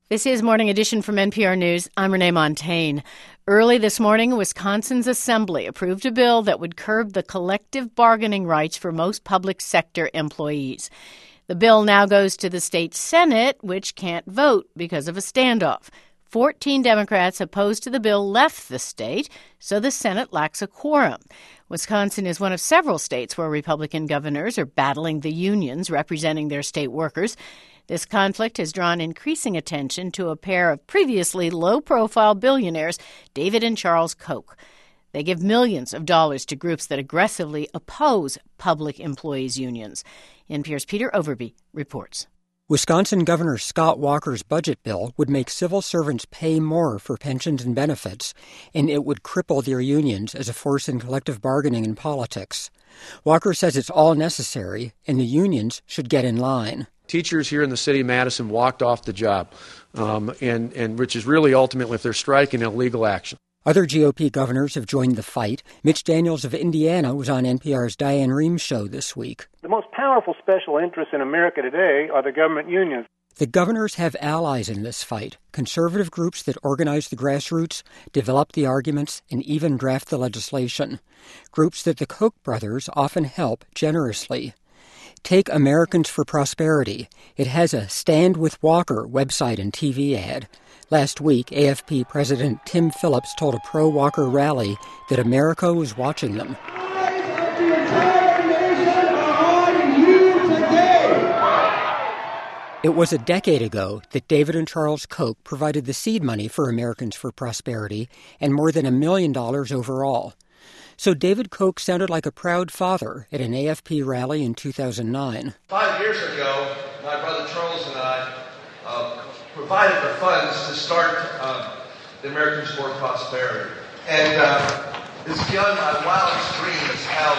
This is Morning Edition from NPR News. I'm Renee Montaigne. Early this morning, Wisconsin's Assembly approved a bill that would curb the collective bargaining rights for most public sector employees. The bill now goes to the state Senate, which can't vote because of a standoff. 14 Democrats opposed to the bill left the state, so the Senate lacks a quorum. Wisconsin is one of several states where Republican governors are battling the unions representing their state workers. This conflict has drawn increasing attention to a pair of previously low-profile billionaires, David and Charles Koch. They give millions of dollars to groups that aggressively oppose public employees' unions. NPR's Peter Overby reports. Wisconsin Governor Scott Walker's budget bill would make civil servants pay more for pensions and benefits, and it would cripple their unions as a force in collective bargaining and politics. Walker says it's all necessary, and the unions should get in line. Teachers here in the city of Madison walked off the job, and which is really ultimately, if they're striking, illegal action. Other GOP governors have joined the fight. Mitch Daniels of Indiana was on NPR's Diane Rehm show this week. The most powerful special interests in America today are the government unions. The governors have allies in this fight, conservative groups that organize the grassroots, develop the arguments, and even draft the legislation. Groups that the Koch brothers often help generously. Take Americans for Prosperity. It has a Stand with Walker website and TV ad. Last week, AFP President Tim Phillips told a pro-Walker rally that America was watching them. It was a decade ago that David and Charles Koch provided the seed money for Americans for Prosperity and more than $1 million overall. So David Koch sounded like a proud father at an AFP rally in 2009. 5 years ago, my brother Charles and I provided the funds to start the Americans for Prosperity. And it's beyond my wildest dreams how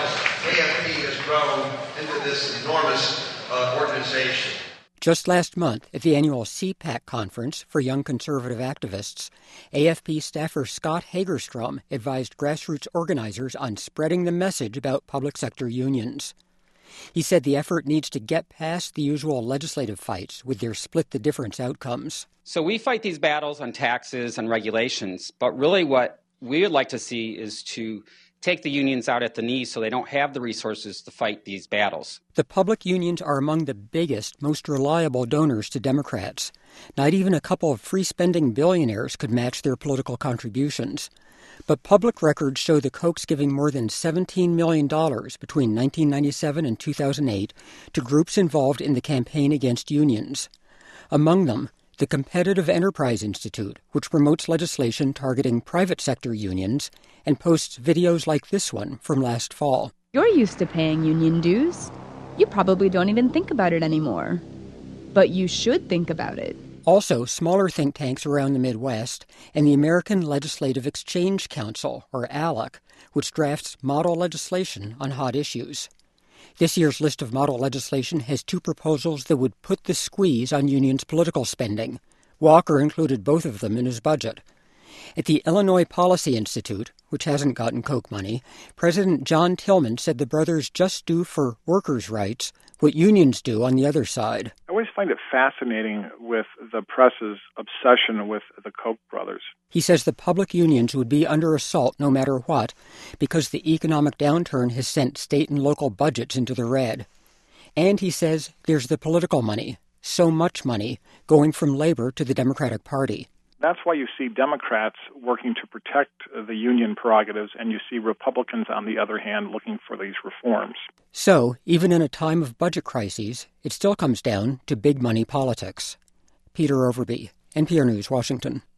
AFP has grown into this enormous organization. Just last month, at the annual CPAC conference for young conservative activists, AFP staffer Scott Hagerstrom advised grassroots organizers on spreading the message about public sector unions. He said the effort needs to get past the usual legislative fights with their split-the-difference outcomes. So we fight these battles on taxes and regulations, but really what we would like to see is to take the unions out at the knees so they don't have the resources to fight these battles. The public unions are among the biggest, most reliable donors to Democrats. Not even a couple of free-spending billionaires could match their political contributions. But public records show the Kochs giving more than $17 million between 1997 and 2008 to groups involved in the campaign against unions. Among them, the Competitive Enterprise Institute, which promotes legislation targeting private sector unions and posts videos like this one from last fall. You're used to paying union dues. You probably don't even think about it anymore. But you should think about it. Also, smaller think tanks around the Midwest and the American Legislative Exchange Council, or ALEC, which drafts model legislation on hot issues. This year's list of model legislation has 2 proposals that would put the squeeze on unions' political spending. Walker included both of them in his budget. At the Illinois Policy Institute, which hasn't gotten Koch money, President John Tillman said the brothers just do for workers' rights what unions do on the other side. I always find it fascinating with the press's obsession with the Koch brothers. He says the public unions would be under assault no matter what because the economic downturn has sent state and local budgets into the red. And he says there's the political money, so much money, going from labor to the Democratic Party. That's why you see Democrats working to protect the union prerogatives, and you see Republicans, on the other hand, looking for these reforms. So, even in a time of budget crises, it still comes down to big money politics. Peter Overby, NPR News, Washington.